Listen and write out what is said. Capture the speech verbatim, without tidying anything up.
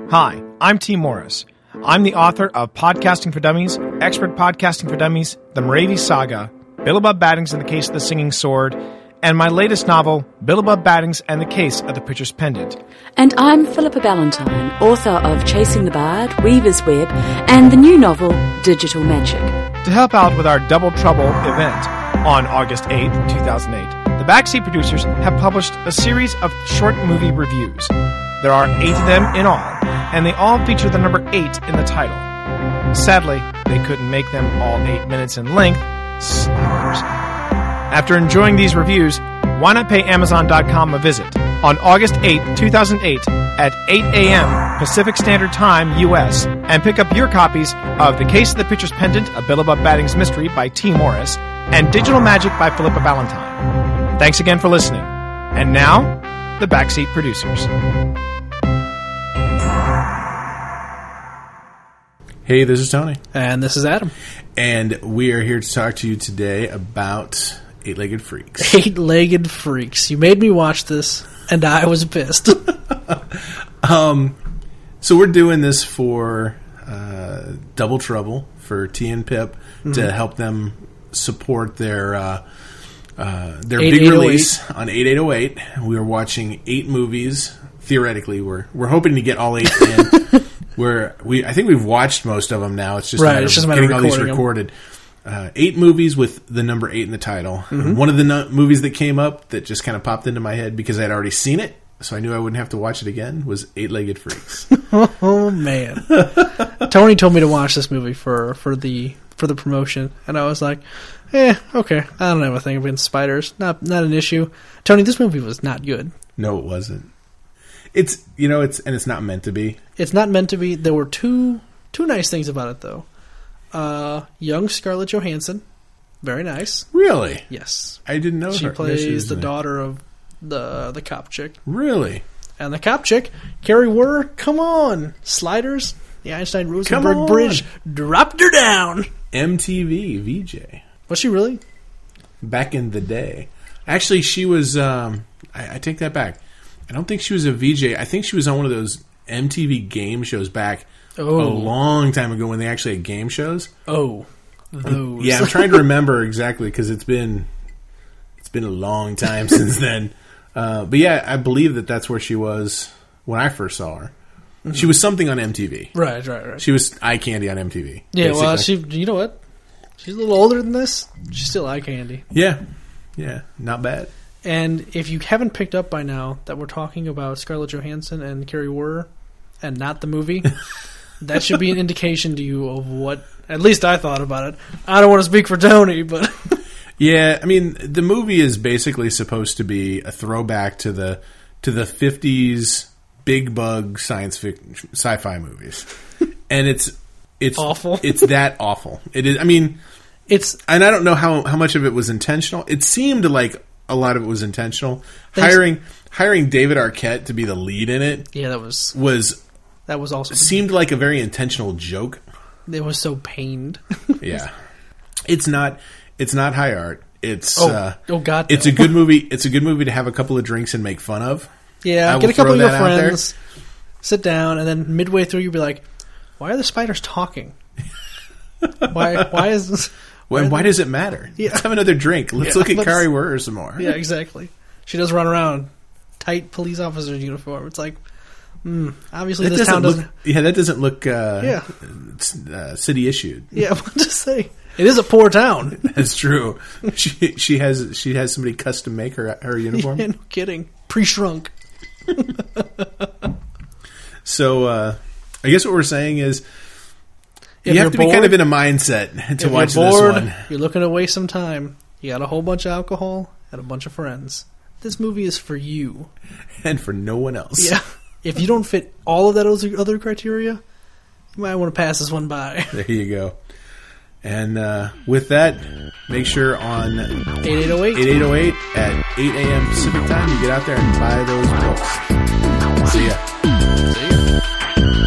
Hi, I'm T. Morris. I'm the author of Podcasting for Dummies, Expert Podcasting for Dummies, The Moravi Saga, Billabub Battings and the Case of the Singing Sword, and my latest novel, Billabub Battings and the Case of the Pitcher's Pendant. And I'm Philippa Ballantyne, author of Chasing the Bard, Weaver's Web, and the new novel, Digital Magic. To help out with our Double Trouble event on August eighth, two thousand eight, the Backseat producers have published a series of short movie reviews. There are eight of them in all, and they all feature the number eight in the title. Sadly, they couldn't make them all eight minutes in length. Slackers. After enjoying these reviews, why not pay Amazon dot com a visit on August eighth, two thousand eight at eight a.m. Pacific Standard Time, U S, and pick up your copies of The Case of the Pitcher's Pendant, a Billabub Battings mystery by T. Morris, and Digital Magic by Philippa Ballantyne. Thanks again for listening. And now, the Backseat producers. Hey, this is Tony. And this is Adam. And we are here to talk to you today about Eight-Legged Freaks. Eight-Legged Freaks. You made me watch this, and I was pissed. um, so we're doing this for uh, Double Trouble, for T and Pip, mm-hmm. to help them support their uh, uh, their big release on eight eight oh eight. We are watching eight movies. Theoretically, we're we're hoping to get all eight in. Where we, I think we've watched most of them now. It's just, right, a matter it's just of a matter getting of all these recording recorded. Uh, eight movies with the number eight in the title. Mm-hmm. One of the no- movies that came up that just kind of popped into my head because I'd already seen it, so I knew I wouldn't have to watch it again, was Eight-Legged Freaks. Oh man, Tony told me to watch this movie for for the for the promotion, and I was like, "Eh, okay. I don't have a thing against spiders. Not not an issue." Tony, this movie was not good. No, it wasn't. It's you know it's and it's not meant to be. It's not meant to be. There were two two nice things about it though. Uh, young Scarlett Johansson, very nice. Really? Yes, I didn't know she her. plays she the daughter of the the cop chick. Really? And the cop chick, Carrie Wurr. Come on, Sliders. The Einstein Rosenberg Bridge dropped her down. M T V V J. Was she really? Back in the day, actually, she was. Um, I, I take that back. I don't think she was a V J. I think she was on one of those M T V game shows back oh. a long time ago when they actually had game shows. Oh, those. Yeah, I'm trying to remember exactly because it's been it's been a long time since then. Uh, but yeah, I believe that that's where she was when I first saw her. Mm-hmm. She was something on M T V. Right, right, right. She was eye candy on M T V. Yeah, basically. well, she. You know what? She's a little older than this. She's still eye candy. Yeah, yeah, not bad. And if you haven't picked up by now that we're talking about Scarlett Johansson and Carrie Wurr and not the movie, that should be an indication to you of what, at least I thought about it. I don't want to speak for Tony, but... Yeah, I mean, the movie is basically supposed to be a throwback to the to the fifties big bug science fiction, sci-fi movies. And it's... It's awful. It's that awful. It is, I mean... It's... And I don't know how, how much of it was intentional. It seemed like... A lot of it was intentional. Thanks. Hiring hiring David Arquette to be the lead in it. Yeah, that was was that was also seemed like a very intentional joke. It was so pained. Yeah, it's not it's not high art. It's oh, uh, oh god, no. It's a good movie. It's a good movie to have a couple of drinks and make fun of. Yeah, I get a couple of your friends, there. Sit down, and then midway through, you'll be like, "Why are the spiders talking? why? Why is this?" Well, why does it matter? Yeah. Let's have another drink. Let's yeah, look at let's, Carrie Wurr some more. Yeah, exactly. She does run around, tight police officer uniform. It's like, mm, obviously that this doesn't town doesn't... Look, yeah, that doesn't look uh, yeah. uh, city issued. Yeah, what to say? It is a poor town. That's true. She she has she has somebody custom make her her uniform. Yeah, no kidding. Pre-shrunk. So, uh, I guess what we're saying is... If you have to bored, be kind of in a mindset to if watch you're bored, this one. You're looking to waste some time. You got a whole bunch of alcohol and a bunch of friends. This movie is for you. And for no one else. Yeah. If you don't fit all of that other criteria, you might want to pass this one by. There you go. And uh, with that, make sure on eighty-eight oh eight eight eight oh eight at eight a.m. Pacific time, you get out there and buy those books. See ya. See ya.